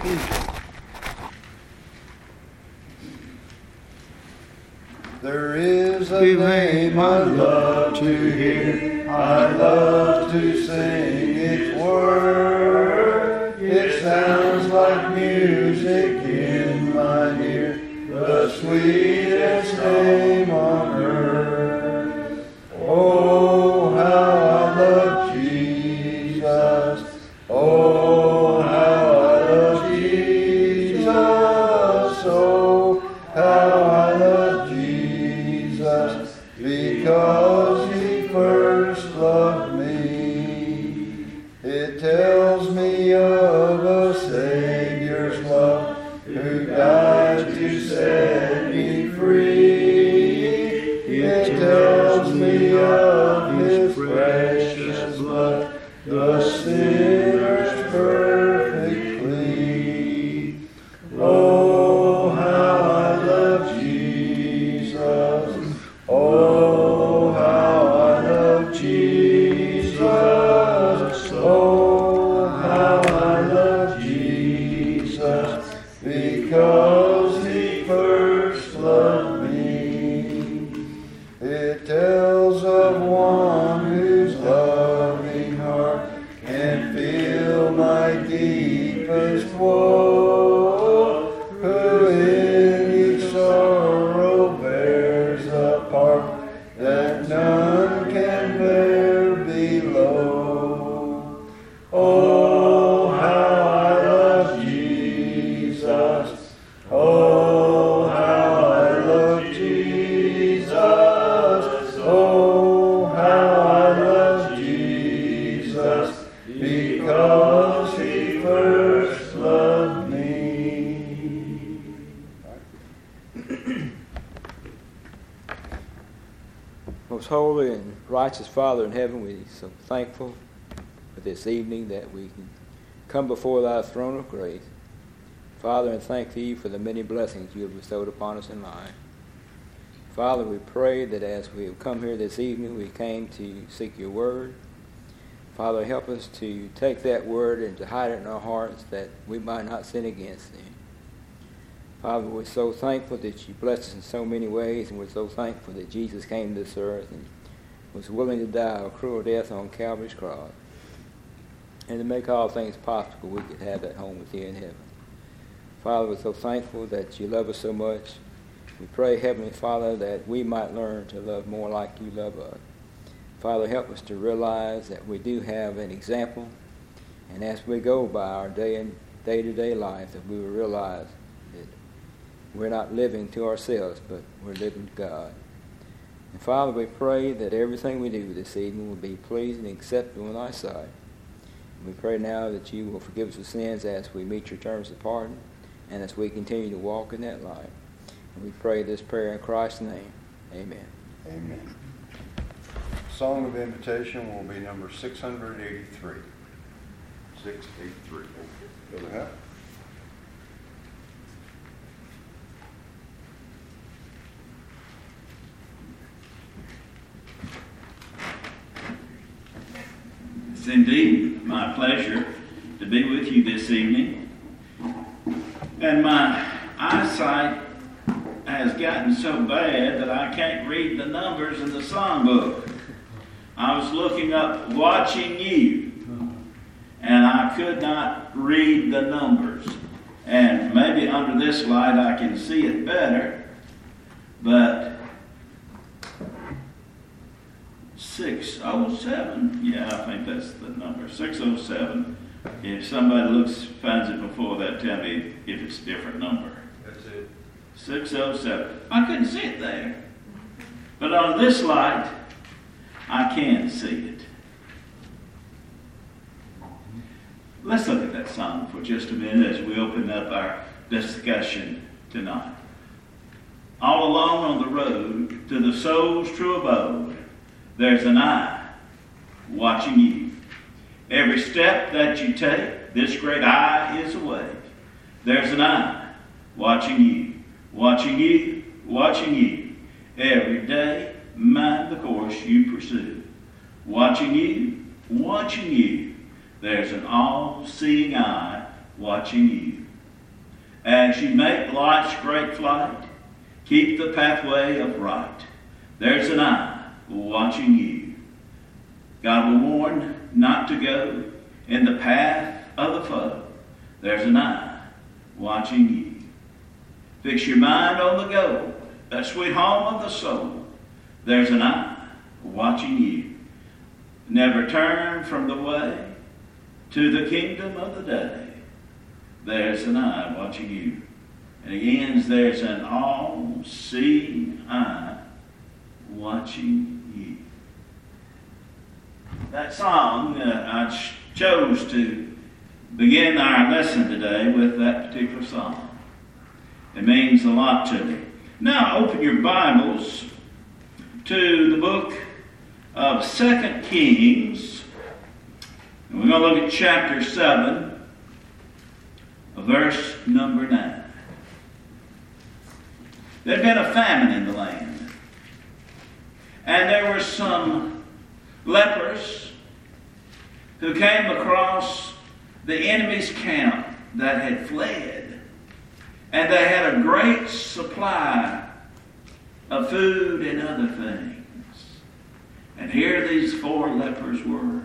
There is a name I love to hear, I love to sing its word. It sounds like music in my ear, the sweetest name on earth. Oh, how I love Jesus. Oh, how I love Jesus. Oh, how I love Jesus, because he first loved me. It tells me of a Savior's love who died to set me free. It tells me of his precious blood, the sinner's perfect plea. Oh, how I love Jesus. Oh, how I love Jesus. Oh, how I love Jesus, because he first loved me. It tells of one whose loving heart can feel my deepest woe, who in each sorrow bears a part that none can bear below. Oh, how I love Jesus. Oh, how I love Jesus. Oh, how I love Jesus, because he first loved me. Most holy and righteous Father in heaven, we are so thankful for this evening that we can come before thy throne of grace. Father, and thank thee for the many blessings you have bestowed upon us in life. Father, we pray that as we have come here this evening, we came to seek your word. Father, help us to take that word and to hide it in our hearts that we might not sin against thee. Father, we're so thankful that you blessed us in so many ways, and we're so thankful that Jesus came to this earth and was willing to die a cruel death on Calvary's cross, and to make all things possible we could have that home with you in heaven. Father, we're so thankful that you love us so much. We pray, Heavenly Father, that we might learn to love more like you love us. Father, help us to realize that we do have an example, and as we go by our day-to-day life, that we will realize that we're not living to ourselves, but we're living to God. And Father, we pray that everything we do this evening will be pleasing and acceptable in thy sight. And we pray now that you will forgive us of sins as we meet your terms of pardon, and as we continue to walk in that light. And we pray this prayer in Christ's name. Amen. Amen. Song of invitation will be number 683. 683. Brother Hap. It's indeed my pleasure to be with you this evening. And my eyesight has gotten so bad that I can't read the numbers in the songbook. I was looking up "Watching You," and I could not read the numbers. And maybe under this light I can see it better, but 607, yeah, I think that's the number, 607. If somebody finds it before that, tell me if it's a different number. That's it. 607. I couldn't see it there. But on this light, I can see it. Let's look at that song for just a minute as we open up our discussion tonight. All along on the road to the soul's true abode, there's an eye watching you. Every step that you take, this great eye is awake. There's an eye watching you, watching you, watching you. Every day, mind the course you pursue. Watching you, watching you. There's an all-seeing eye watching you. As you make life's great flight, keep the pathway upright. There's an eye watching you. God will warn not to go in the path of the foe. There's an eye watching you. Fix your mind on the goal, that sweet home of the soul. There's an eye watching you. Never turn from the way to the kingdom of the day. There's an eye watching you. And again, there's an all-seeing eye watching you. That song, I chose to begin our lesson today with that particular song. It means a lot to me. Now open your Bibles to the book of 2 Kings. And we're going to look at chapter 7, verse number 9. There had been a famine in the land. And there were some lepers who came across the enemy's camp that had fled. And they had a great supply of food and other things. And here these 4 lepers were.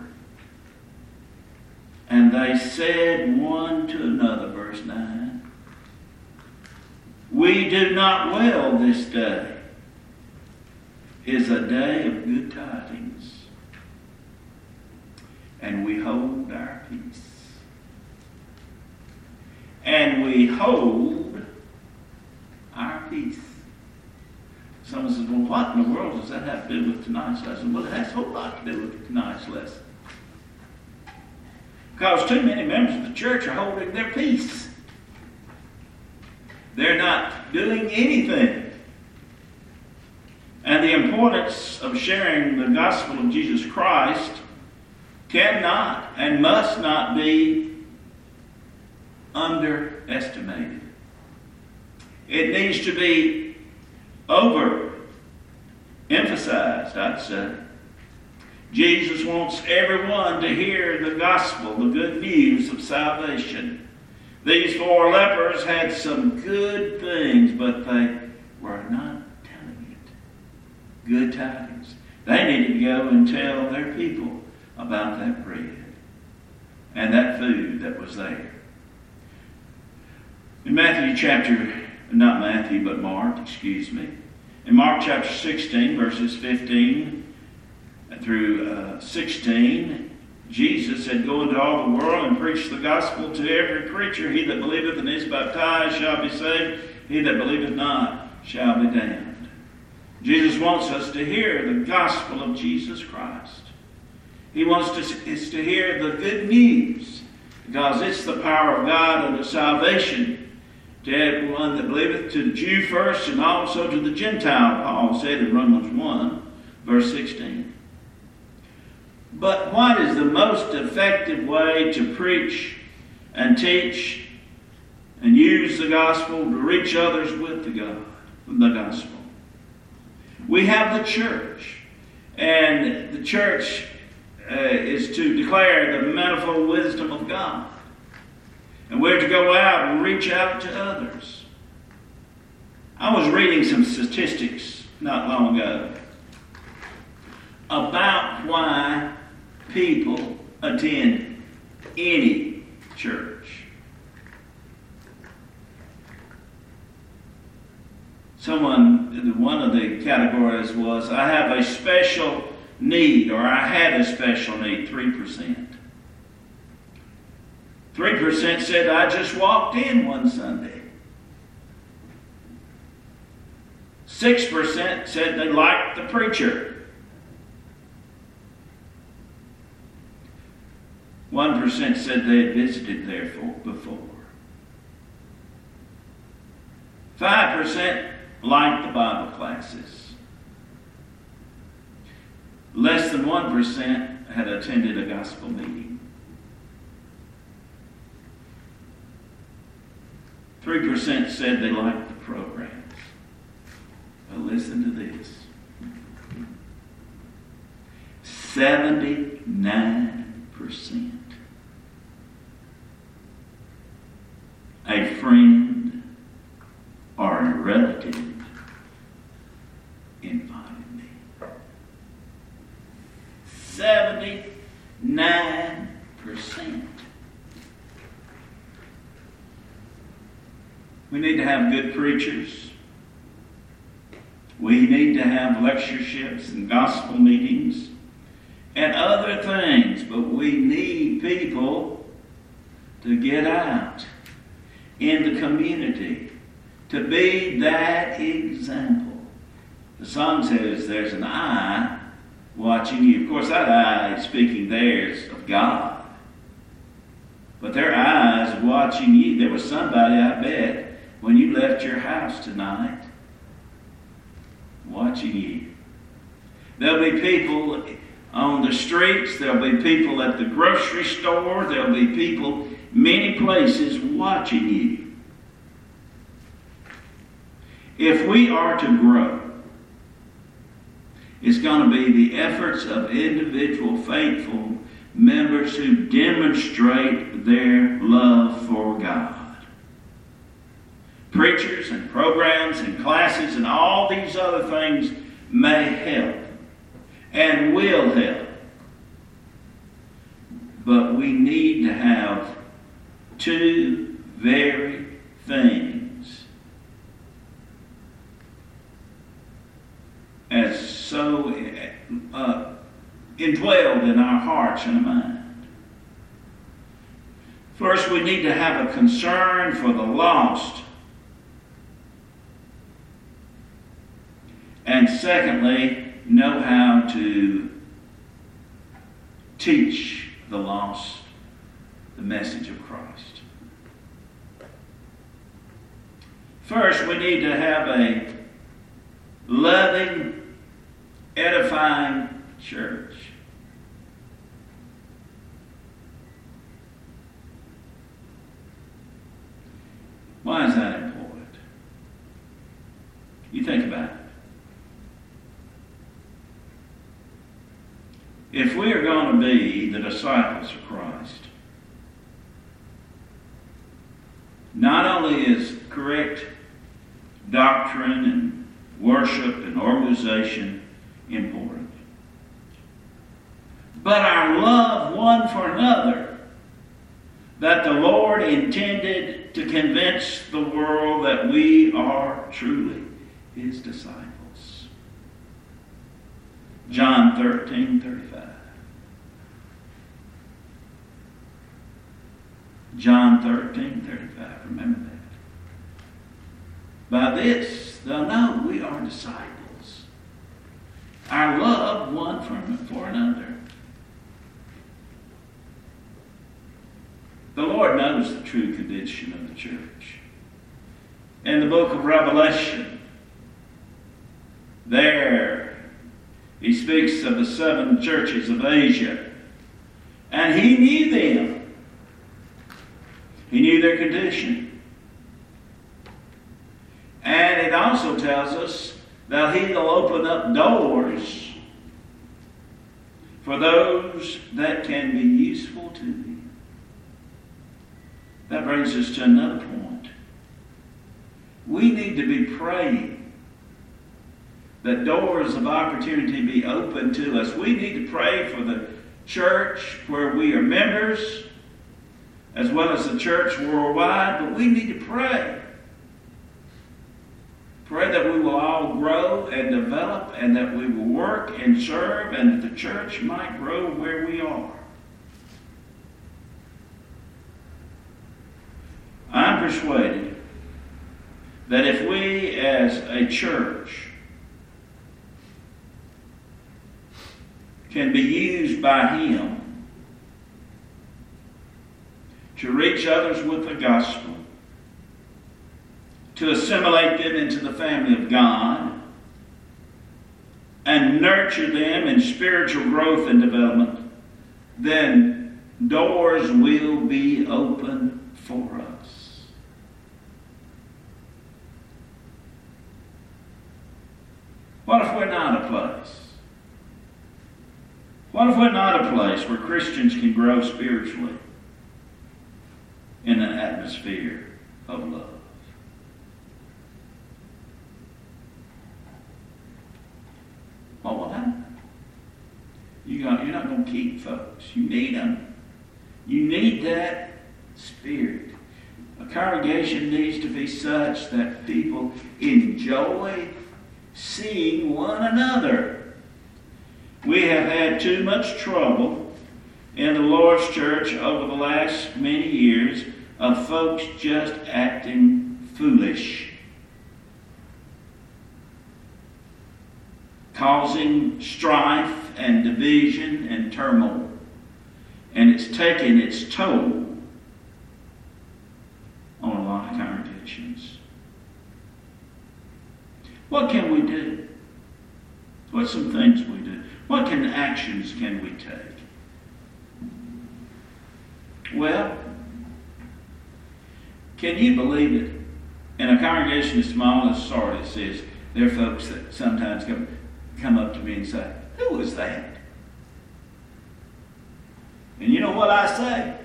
And they said one to another, verse 9, "We do not well this day. Is a day of good tidings, and we hold our peace." And we hold our peace. Someone says, "Well, what in the world does that have to do with tonight's lesson?" Well, it has a whole lot to do with tonight's lesson. Because too many members of the church are holding their peace. They're not doing anything. And the importance of sharing the gospel of Jesus Christ cannot and must not be underestimated. It needs to be overemphasized, I'd say. Jesus wants everyone to hear the gospel, the good news of salvation. These 4 lepers had some good things, but they were not telling it. Good tidings. They needed to go and tell their people about that bread and that food that was there. In Mark In Mark chapter 16, verses 15 through 16, Jesus said, "Go into all the world and preach the gospel to every creature. He that believeth and is baptized shall be saved. He that believeth not shall be damned." Jesus wants us to hear the gospel of Jesus Christ. He wants us to hear the good news, because it's the power of God unto salvation to everyone that believeth, to the Jew first and also to the Gentile, Paul said in Romans 1, verse 16. But what is the most effective way to preach and teach and use the gospel to reach others with the gospel? We have the church, and the church is to declare the manifold wisdom of God. And we're to go out and reach out to others. I was reading some statistics not long ago about why people attend any church. One of the categories was, I have a special need, or I had a special need, 3%. 3% said, I just walked in one Sunday. 6% said they liked the preacher. 1% said they had visited there before. 5% liked the Bible classes. Less than 1% had attended a gospel meeting. 3% said they liked the programs. But listen to this. 79%. A friend We need to have good preachers. We need to have lectureships and gospel meetings and other things. But we need people to get out in the community to be that example. The song says there's an eye watching you. Of course, that eye is speaking there is of God. But their eyes watching you. There was somebody, I bet, when you left your house tonight, watching you. There'll be people on the streets. There'll be people at the grocery store. There'll be people many places watching you. If we are to grow, it's going to be the efforts of individual faithful members who demonstrate their love for God. Preachers and programs and classes and all these other things may help and will help. But we need to have two very things as so indwelled in our hearts and mind. First, we need to have a concern for the lost. And secondly, know how to teach the lost the message of Christ. First, we need to have a loving, edifying church. Why is that important? You think about it. If we are going to be the disciples of Christ, not only is correct doctrine and worship and organization important, but our love one for another, that the Lord intended to convince the world that we are truly His disciples. John 13:35. John 13:35. Remember that. By this they'll know we are disciples. Our love one for another. The Lord knows the true condition of the church. In the book of Revelation, there He speaks of the 7 churches of Asia. And He knew them. He knew their condition. And it also tells us that He'll open up doors for those that can be useful to Him. That brings us to another point. We need to be praying that doors of opportunity be open to us. We need to pray for the church where we are members, as well as the church worldwide, but we need to pray. Pray that we will all grow and develop, and that we will work and serve, and that the church might grow where we are. I'm persuaded that if we as a church can be used by Him to reach others with the gospel, to assimilate them into the family of God, and nurture them in spiritual growth and development, then doors will be open for us. What if we're not a place? What if we're not a place where Christians can grow spiritually in an atmosphere of love? What will happen? You're not going to keep folks. You need them. You need that spirit. A congregation needs to be such that people enjoy seeing one another. We have had too much trouble in the Lord's church over the last many years of folks just acting foolish, causing strife and division and turmoil. And it's taken its toll on a lot of congregations. What can we do? What's some things we do? What actions can we take? Well, can you believe it? In a congregation as small as Sardis is, there are folks that sometimes come up to me and say, "Who was that?" And you know what I say?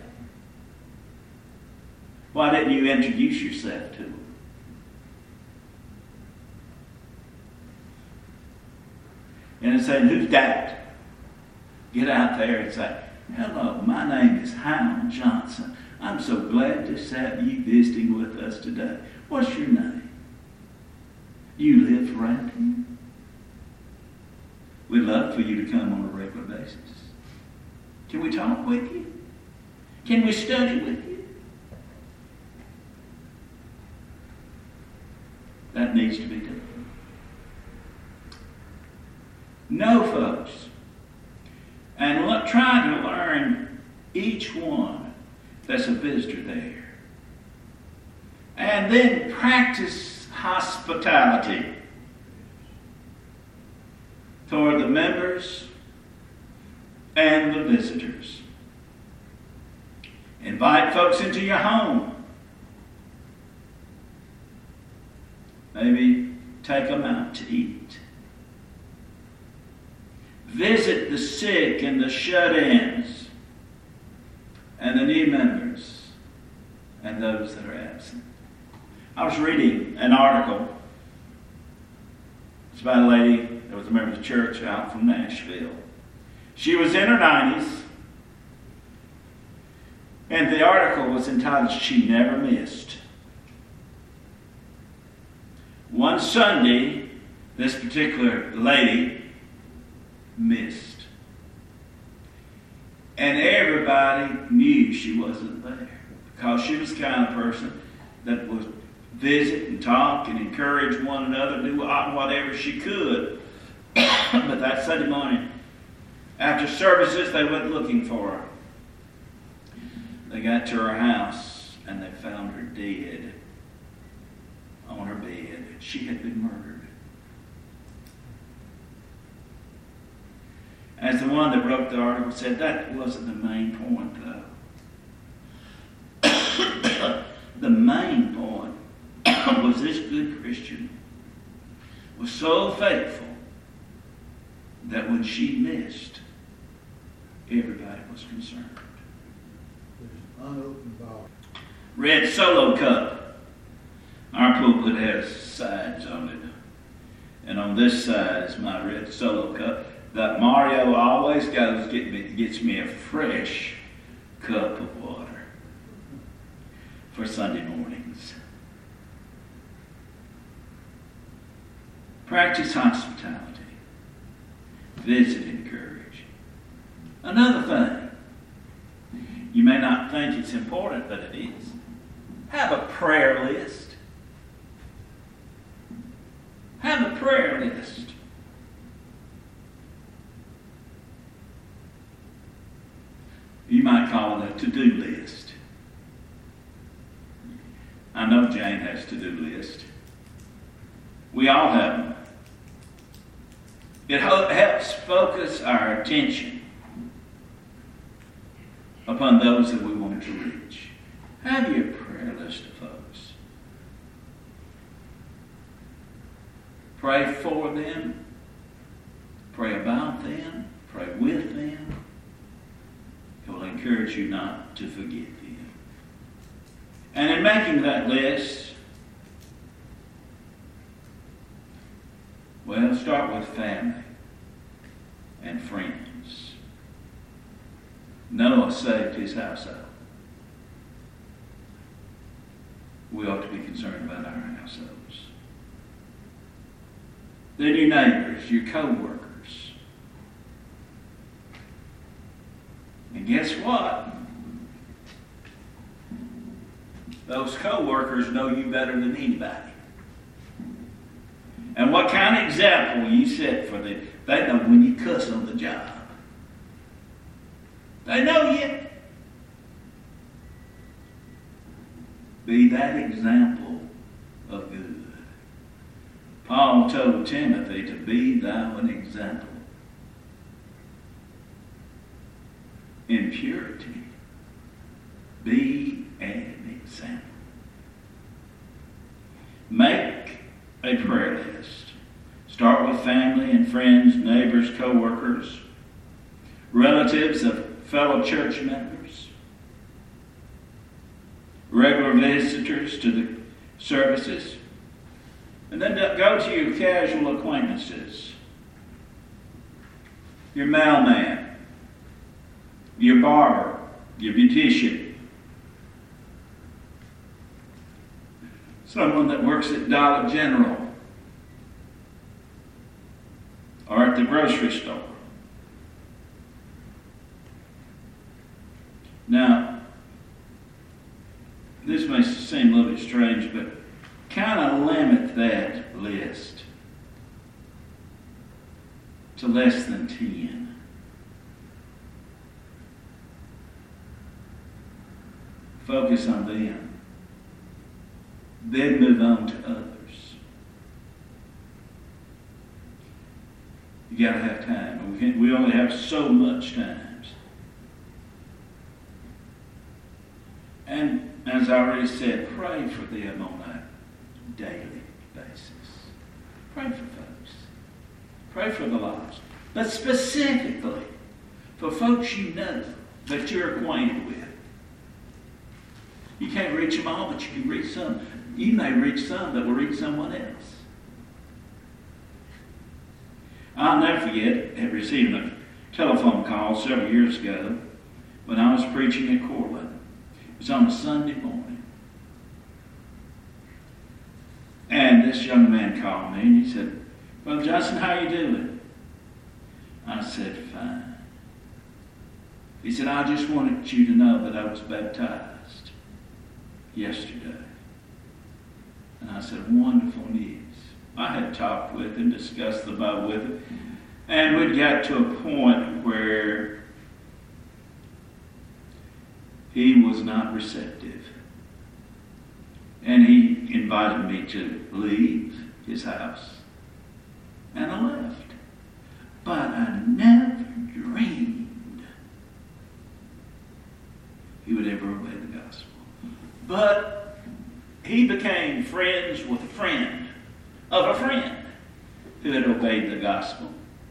Why didn't you introduce yourself to them? And it's saying, "Who's that?" Get out there and say, "Hello, my name is Hiram Johnson. I'm so glad to have you visiting with us today. What's your name? You live around here? We'd love for you to come on a regular basis. Can we talk with you? Can we study with you?" That needs to be done. No, folks. And try to learn each one that's a visitor there. And then practice hospitality toward the members and the visitors. Invite folks into your home. Maybe take them out to eat. Visit the sick and the shut-ins and the new members and those that are absent. I was reading an article. It's about a lady that was a member of the church out from Nashville. She was in her 90s, and the article was entitled, "She Never Missed." One Sunday, this particular lady missed. And everybody knew she wasn't there, because she was the kind of person that would visit and talk and encourage one another, do whatever she could. But that Sunday morning, after services, they went looking for her. They got to her house and they found her dead on her bed. She had been murdered. As the one that wrote the article said, that wasn't the main point, though. The main point was this good Christian was so faithful that when she missed, everybody was concerned. Red Solo Cup. Our pulpit has sides on it. And on this side is my red Solo Cup. That Mario always gets me a fresh cup of water for Sunday mornings. Practice hospitality. Visit and encourage. Another thing, you may not think it's important, but it is. Have a prayer list. Have a prayer list. You might call it a to-do list. I know Jane has a to-do list. We all have them. It helps focus our attention upon those that we want to reach. Have your prayer list, folks. Pray for them. Pray about them. Pray with them. It will encourage you not to forget them. And in making that list, well, start with family and friends. Noah saved his household. we ought to be concerned about our households. Then your neighbors, your co-workers. And guess what? Those co-workers know you better than anybody. And what kind of example you set for them? They know when you cuss on the job. They know you. Be that example of good. Paul told Timothy to be thou an example in purity. Be an example. Make a prayer list. Start with family and friends, neighbors, co-workers, relatives of fellow church members, regular visitors to the services, and then go to your casual acquaintances, your mailman, your barber, your beautician, someone that works at Dollar General or at the grocery store. Now, this may seem a little bit strange, but kind of limit that list to less than 10. Focus on them. Then move on to others. You got to have time. We only have so much time. And as I already said, pray for them on a daily basis. Pray for folks. Pray for the lost. But specifically for folks you know that you're acquainted with. You can't reach them all, but you can reach some. You may reach some that will reach someone else. I'll never forget receiving a telephone call several years ago when I was preaching at Cortland. It was on a Sunday morning. And this young man called me and he said, "Brother Johnson, how you doing?" I said, "Fine." He said, "I just wanted you to know that I was baptized yesterday." And I said, "Wonderful news." I had talked with him, discussed the Bible with him, and we'd got to a point where he was not receptive. And he invited me to leave his house. And I left. But I never dreamed he would ever obey the gospel. But he became friends with a friend of a friend who had obeyed the gospel.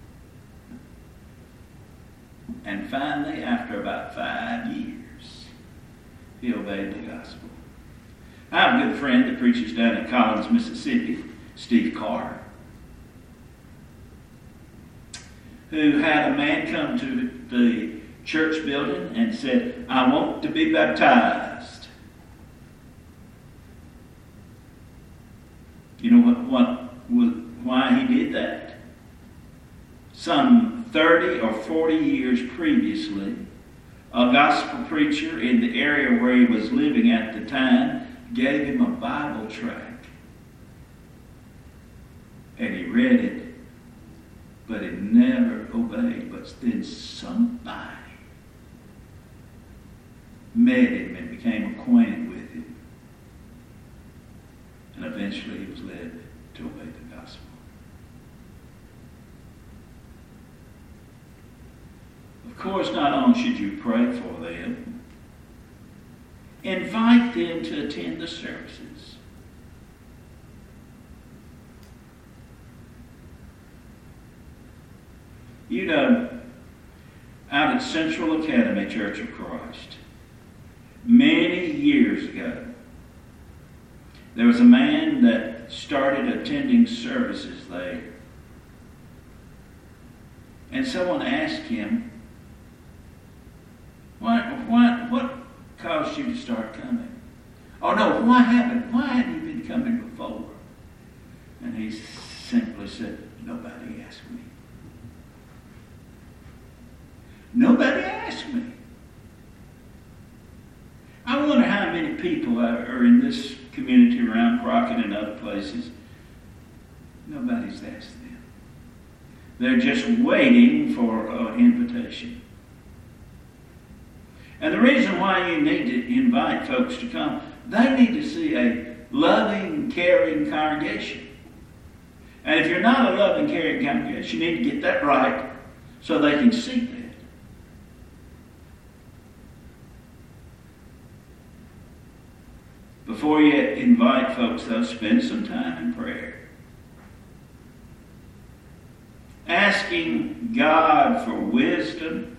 And finally, after about 5 years, he obeyed the gospel. I have a good friend that preaches down in Collins, Mississippi, Steve Carr, who had a man come to the church building and said, "I want to be baptized." You know why he did that? Some 30 or 40 years previously, a gospel preacher in the area where he was living at the time gave him a Bible tract. And he read it, but he never obeyed. But then somebody met him and became acquainted with him. And eventually he was led to obey the gospel. Of course, not only should you pray for them, invite them to attend the services. You know, out at Central Academy Church of Christ, many years ago, there was a man that started attending services there. And someone asked him, what caused you to start coming? Oh no, why hadn't you been coming before? And he simply said, nobody asked me. Nobody asked me. I wonder how many people are in this community around Crockett and other places. Nobody's asked them. They're just waiting for an invitation. And the reason why you need to invite folks to come, they need to see a loving, caring congregation. And if you're not a loving, caring congregation, you need to get that right so they can see that. Before you invite folks, though, spend some time in prayer. Asking God for wisdom.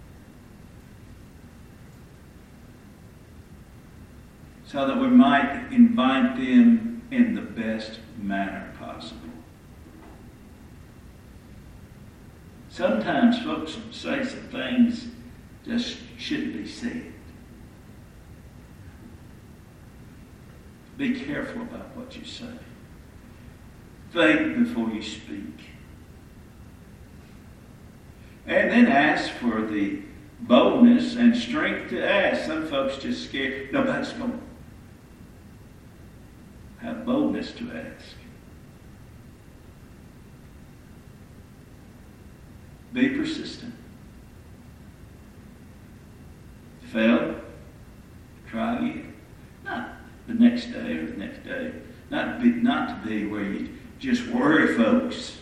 So that we might invite them in the best manner possible. Sometimes folks say some things just shouldn't be said. Be careful about what you say. Think before you speak. And then ask for the boldness and strength to ask. Some folks just scared. Nobody's going to have boldness to ask. Be persistent. Fail. Try again. Not the next day or the next day. Not to be where you just worry folks.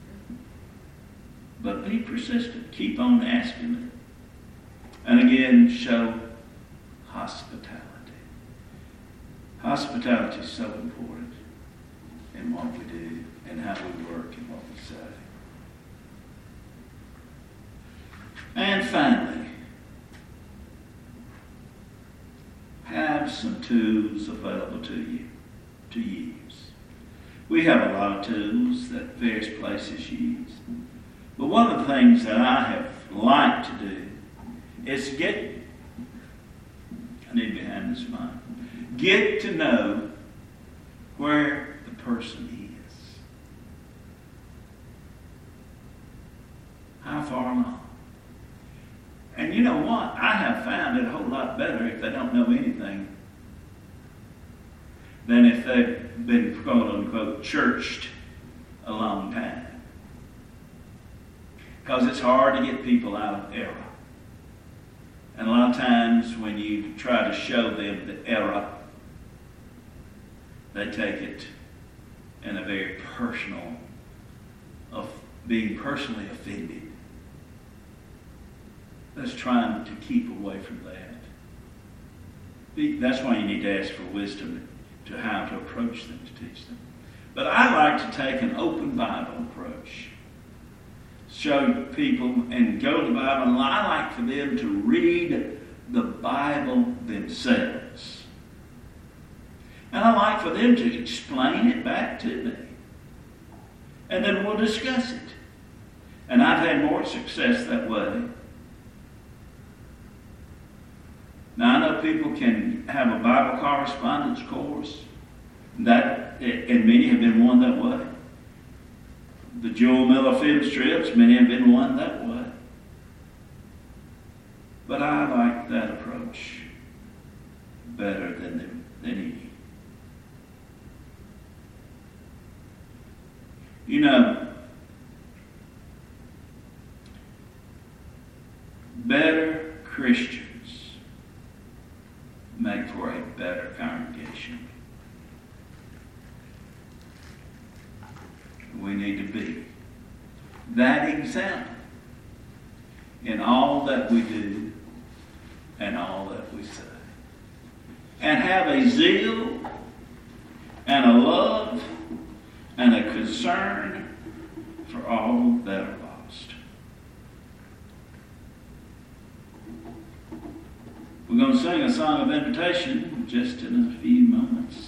But be persistent. Keep on asking it. And again, show hospitality. Hospitality is so important in what we do and how we work and what we say. And finally, have some tools available to you to use. We have a lot of tools that various places use. But one of the things that I have liked to do is I need behind this mic, get to know where the person is. How far along. And you know what? I have found it a whole lot better if they don't know anything than if they've been, quote unquote, churched a long time. Because it's hard to get people out of error. And a lot of times when you try to show them the error, they take it in a very personal, of being personally offended. Let's try to keep away from that. That's why you need to ask for wisdom to how to approach them, to teach them. But I like to take an open Bible approach. Show people and go to the Bible, and I like for them to read the Bible themselves. And I like for them to explain it back to me. And then we'll discuss it. And I've had more success that way. Now, I know people can have a Bible correspondence course, and many have been won that way. The Joel Miller film strips, many have been won that way. But I like that approach better than any. You know, better Christians make for a better congregation. We need to be that example in all that we do and all that we say. And have a zeal and a love and a concern for all that are lost. We're going to sing a song of invitation just in a few moments.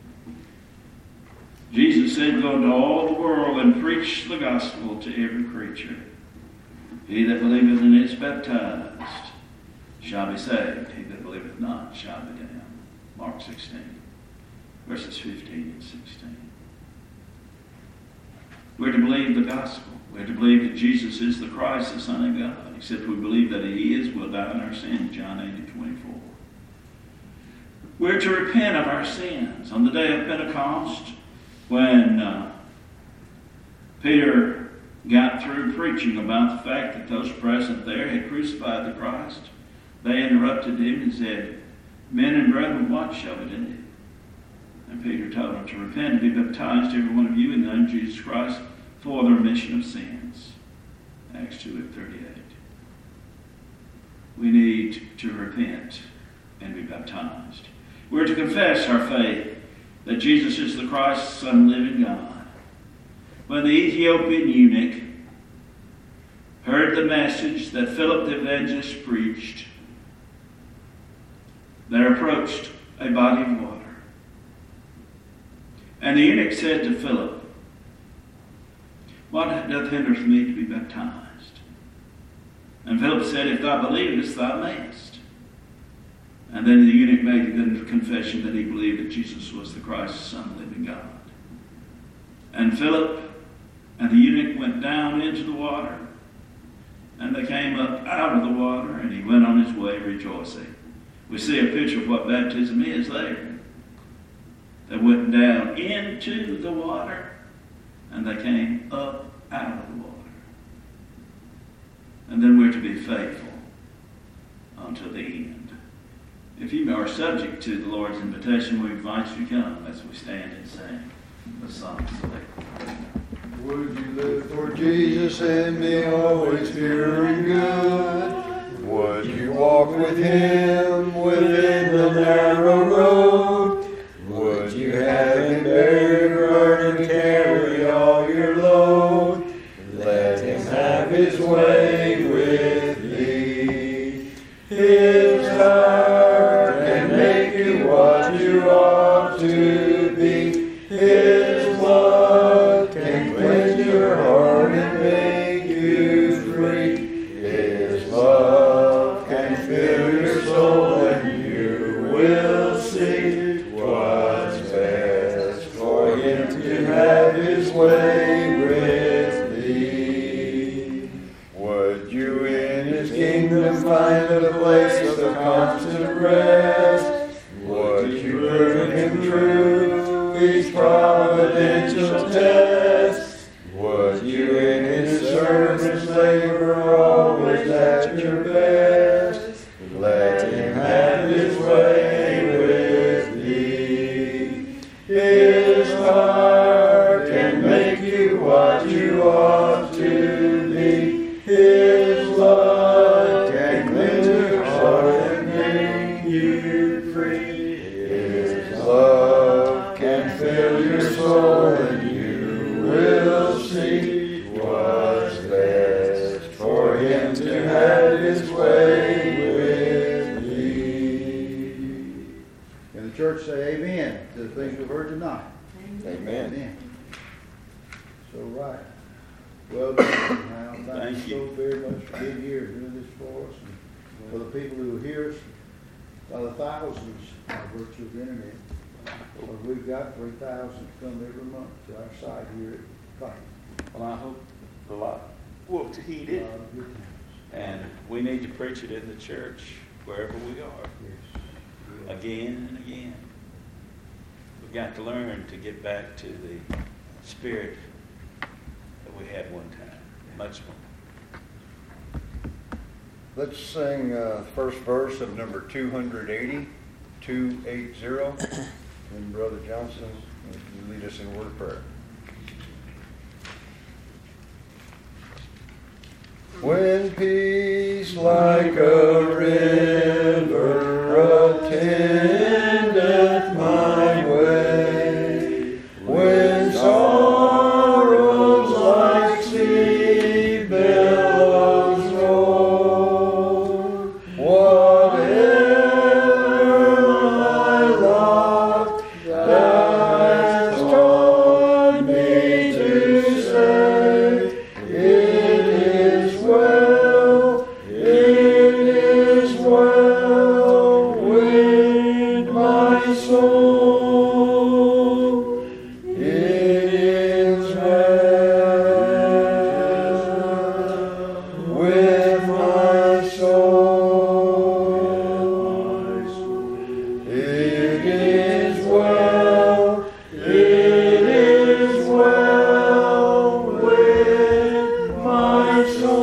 Jesus said, go into all the world and preach the gospel to every creature. He that believeth and is baptized shall be saved. He that believeth not shall be damned. Mark 16, verses 15 and 16. We're to believe the gospel. We're to believe that Jesus is the Christ, the Son of God. Except we believe that He is, we'll die in our sins, John 8:24. We're to repent of our sins. On the day of Pentecost, when Peter got through preaching about the fact that those present there had crucified the Christ, they interrupted him and said, "Men and brethren, what shall we do?" And Peter told them to repent and be baptized, every one of you, in the name of Jesus Christ, for the remission of sins. Acts 2:38. We need to repent and be baptized. We're to confess our faith that Jesus is the Christ, Son of the living God. When the Ethiopian eunuch heard the message that Philip the evangelist preached, there approached a body of water. And the eunuch said to Philip, "What doth hinder me to be baptized?" And Philip said, "If thou believest, thou mayest." And then the eunuch made the confession that he believed that Jesus was the Christ, the Son of the living God. And Philip and the eunuch went down into the water, and they came up out of the water, and he went on his way rejoicing. We see a picture of what baptism is there. They went down into the water, and they came up out of the water. And then we're to be faithful unto the end. If you are subject to the Lord's invitation, we invite you to come as we stand and sing the song selected. Would you live for Jesus and be always pure and good? Would you walk with Him within the narrow road? Would you have Him bear your burden, carry all your load? Let Him have His way with thee. His heart can make you what you ought to be. His blood can cleanse your heart and make you free. His love can fill your soul, and you will see what's best for Him to have His way with thee. Would you in His kingdom find a place of constant rest? Would you prove Him true each providential test? Would you in His service labor always at your best? Let Him have His way with thee. His heart can make you what you ought to be. His blood can cleanse your heart and make you free. His love can fill your soul, and you will see what's best for Him to have His way with thee. Can the church say amen to the things we've heard tonight? Amen. So right. Well done, Hal. Thank Thank you you. so very much for being here and doing this for us, and for the people who hear us by the thousands by virtue of the internet. Well, we've got 3,000 come every month to our site here at Cotton. Well, I hope a lot will heed it, Good times. and we need to preach it in the church wherever we are, Yes. again and again. We've got to learn to get back to the spirit that we had one time, much more. Let's sing first verse of number 280, 280. And Brother Johnson, you lead us in a word of prayer. When peace like a river attendeth my way, when sorrows like sea billows roll, whatever my lot thou hast taught me to say, it is well, it is well. soul, it is well with my soul. It is well, it is well with my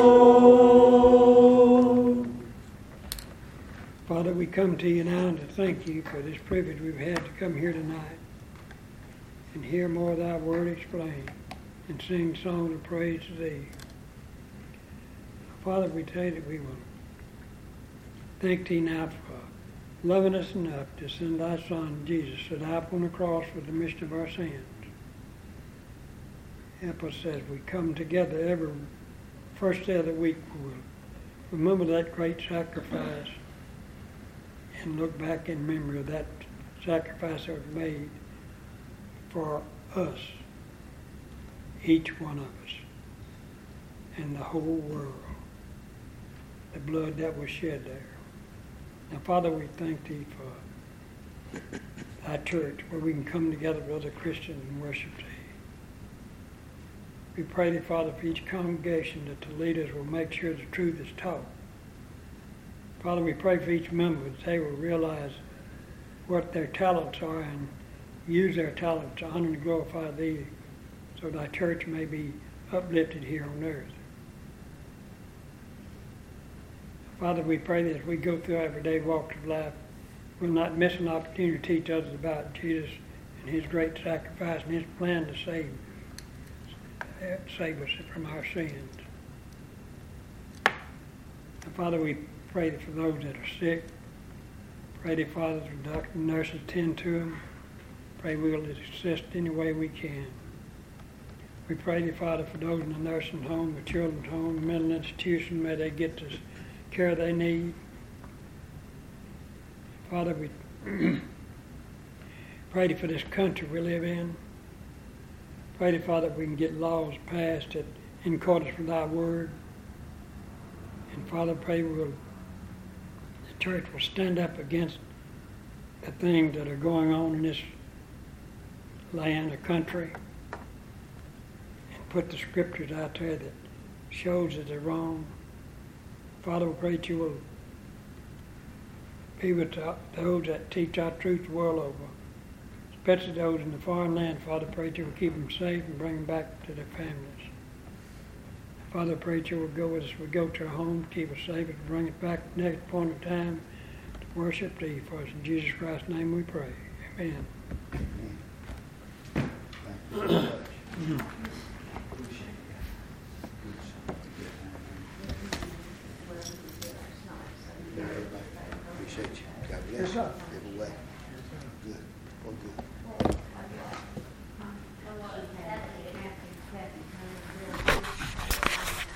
soul. Father, we come to you now to thank you for this privilege we've had to come here tonight and hear more of thy word explained and sing songs of praise to thee. Father, we tell you that we will thank thee now for loving us enough to send thy Son, Jesus, to die upon the cross for the remission of our sins. Help us as we come together every first day of the week. We'll remember that great sacrifice and look back in memory of that sacrifice that was made for us, each one of us, and the whole world, the blood that was shed there. Now, Father, we thank thee for our church where we can come together with other Christians and worship thee. We pray thee, Father, for each congregation that the leaders will make sure the truth is taught. Father, we pray for each member that they will realize what their talents are and use their talents to honor and glorify thee so thy church may be uplifted here on earth. Father, we pray that as we go through our everyday walks of life, we'll not miss an opportunity to teach others about Jesus and his great sacrifice and his plan to save us from our sins. And Father, we pray for those that are sick. Pray that, Father, the doctors and nurses tend to them. Pray we'll assist any way we can. We pray that, Father, for those in the nursing home, the children's home, the mental institution, may they get the care they need. Father, we pray for this country we live in. Pray that, Father, we can get laws passed that in accordance with thy word. And Father, pray the church will stand up against the things that are going on in this land or country and put the scriptures out there that shows that they're wrong. Father, we pray that you will be with those that teach our truth the world over, especially those in the foreign land. Father, pray that you will keep them safe and bring them back to their families. Father, pray that you will go with us. We go to our home, keep us safe, and bring it back the next point of time to worship thee. For us in Jesus Christ's name we pray. Amen. Appreciate you. God bless you. Give away. Good. Oh, good.